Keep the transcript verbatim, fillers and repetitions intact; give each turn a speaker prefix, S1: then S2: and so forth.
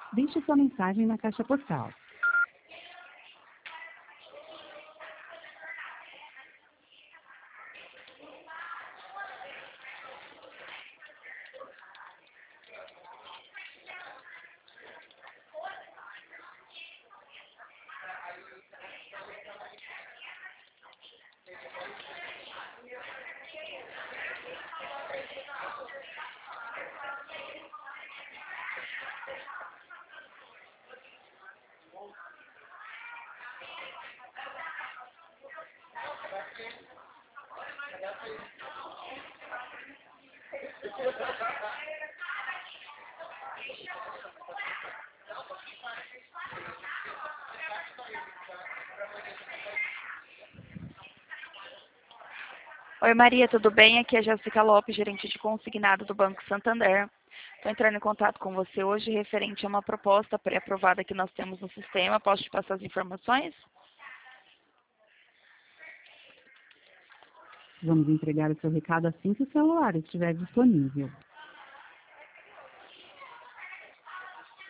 S1: Deixe sua mensagem na caixa postal.
S2: Oi Maria, tudo bem? Aqui é a Jéssica Lopes, gerente de consignado do Banco Santander. Estou entrando em contato com você hoje referente a uma proposta pré-aprovada que nós temos no sistema. Posso te passar as informações?
S1: Vamos entregar o seu recado assim que o celular estiver disponível.